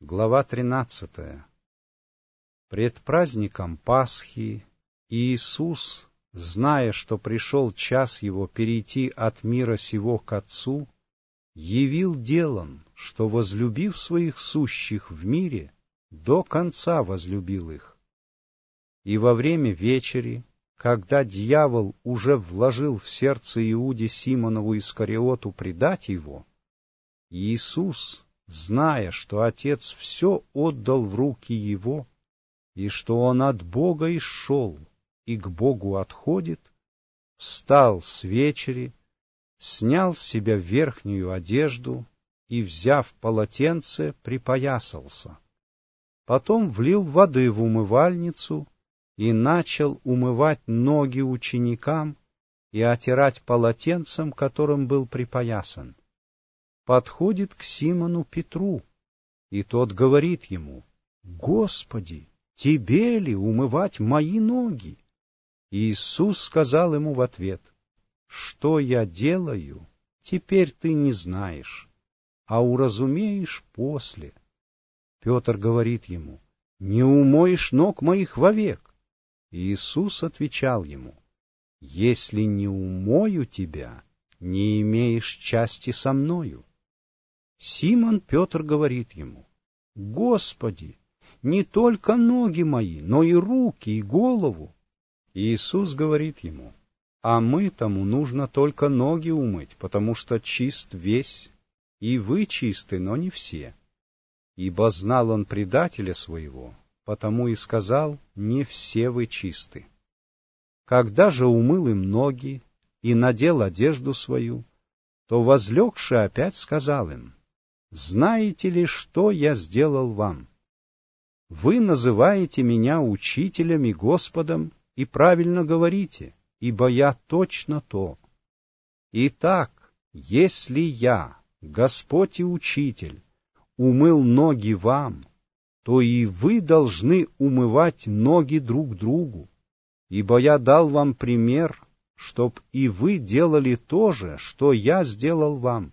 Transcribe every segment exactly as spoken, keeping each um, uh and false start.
Глава тринадцатая. Пред праздником Пасхи Иисус, зная, что пришел час Его перейти от мира сего к Отцу, явил делом, что, возлюбив своих сущих в мире, до конца возлюбил их. И во время вечери, когда дьявол уже вложил в сердце Иуде Симонову Искариоту предать его, Иисус, зная, что Отец все отдал в руки Его, и что Он от Бога исшел и к Богу отходит, встал с вечери, снял с себя верхнюю одежду и, взяв полотенце, припоясался. Потом влил воды в умывальницу и начал умывать ноги ученикам и отирать полотенцем, которым был припоясан. Подходит к Симону Петру, и тот говорит ему: «Господи, тебе ли умывать мои ноги?» Иисус сказал ему в ответ: «Что я делаю, теперь ты не знаешь, а уразумеешь после». Петр говорит ему: «Не умоешь ног моих вовек». Иисус отвечал ему: «Если не умою тебя, не имеешь части со мною». Симон Петр говорит ему: «Господи, не только ноги мои, но и руки, и голову». Иисус говорит ему: «А мытому нужно только ноги умыть, потому что чист весь, и вы чисты, но не все». Ибо знал он предателя своего, потому и сказал: «Не все вы чисты». Когда же умыл им ноги и надел одежду свою, то, возлегши, опять сказал им: «Знаете ли, что я сделал вам? Вы называете меня учителем и Господом, и правильно говорите, ибо я точно то. Итак, если я, Господь и Учитель, умыл ноги вам, то и вы должны умывать ноги друг другу, ибо я дал вам пример, чтоб и вы делали то же, что я сделал вам.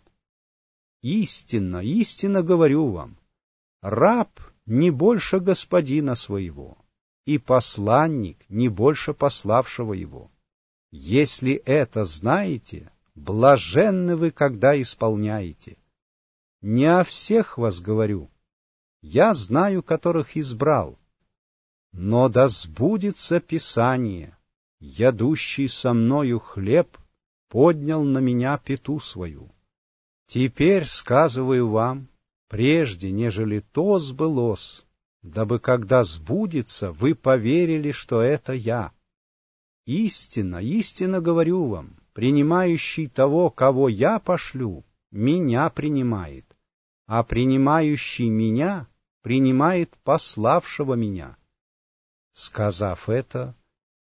Истинно, истинно говорю вам, раб не больше господина своего, и посланник не больше пославшего его. Если это знаете, блаженны вы, когда исполняете. Не о всех вас говорю, я знаю, которых избрал, но да сбудется Писание: ядущий со мною хлеб поднял на меня пяту свою. Теперь сказываю вам, прежде, нежели то сбылось, дабы, когда сбудется, вы поверили, что это я. Истинно, истинно говорю вам, принимающий того, кого я пошлю, меня принимает, а принимающий меня принимает пославшего меня». Сказав это,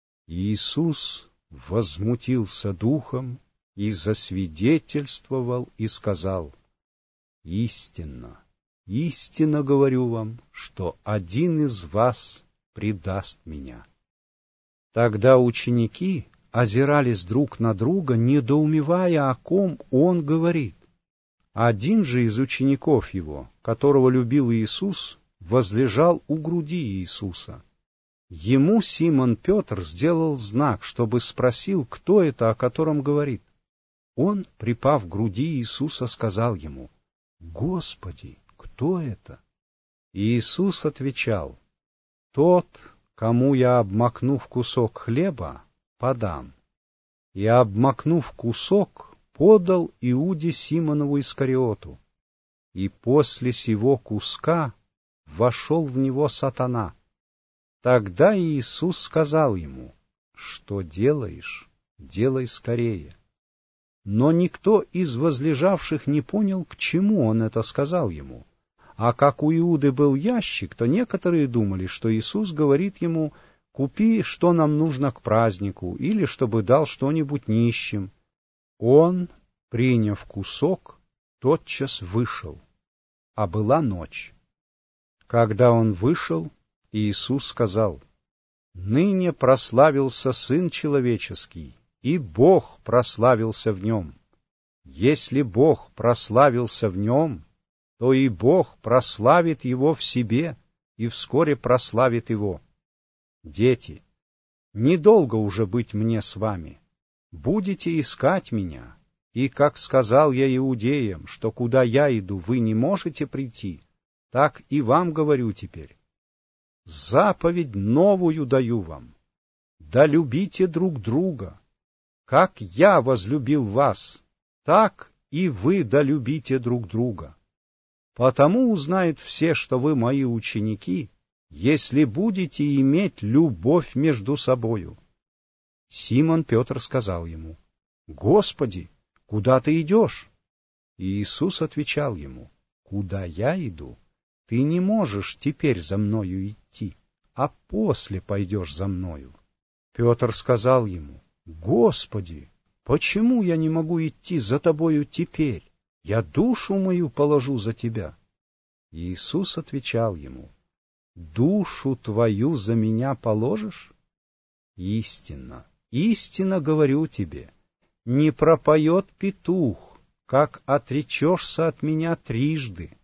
Иисус возмутился духом и засвидетельствовал и сказал: «Истинно, истинно говорю вам, что один из вас предаст меня». Тогда ученики озирались друг на друга, недоумевая, о ком он говорит. Один же из учеников его, которого любил Иисус, возлежал у груди Иисуса. Ему Симон Петр сделал знак, чтобы спросил, кто это, о котором говорит. Он, припав к груди Иисуса, сказал ему: «Господи, кто это?» И Иисус отвечал: «Тот, кому я, обмакнув кусок хлеба, подам». И, обмакнув кусок, подал Иуде Симонову Искариоту. И после сего куска вошел в него сатана. Тогда Иисус сказал ему: «Что делаешь, делай скорее». Но никто из возлежавших не понял, к чему он это сказал ему. А как у Иуды был ящик, то некоторые думали, что Иисус говорит ему: «Купи, что нам нужно к празднику», или чтобы дал что-нибудь нищим. Он, приняв кусок, тотчас вышел, а была ночь. Когда он вышел, Иисус сказал: «Ныне прославился Сын Человеческий, и Бог прославился в нем. Если Бог прославился в нем, то и Бог прославит его в себе и вскоре прославит его. Дети, недолго уже быть мне с вами. Будете искать меня, и, как сказал я иудеям, что куда я иду, вы не можете прийти, так и вам говорю теперь. Заповедь новую даю вам. Да любите друг друга. Как я возлюбил вас, так и вы да любите друг друга. Потому узнают все, что вы мои ученики, если будете иметь любовь между собою. Симон Петр сказал ему: Господи, куда ты идешь? И Иисус отвечал ему: Куда я иду, ты не можешь теперь за мною идти, а после пойдешь за мною. Петр сказал ему: Господи, почему я не могу идти за тобою теперь? Я душу мою положу за тебя. И Иисус отвечал ему: Душу твою за меня положишь? Истинно, истинно говорю тебе, не пропоет петух, как отречешься от меня трижды.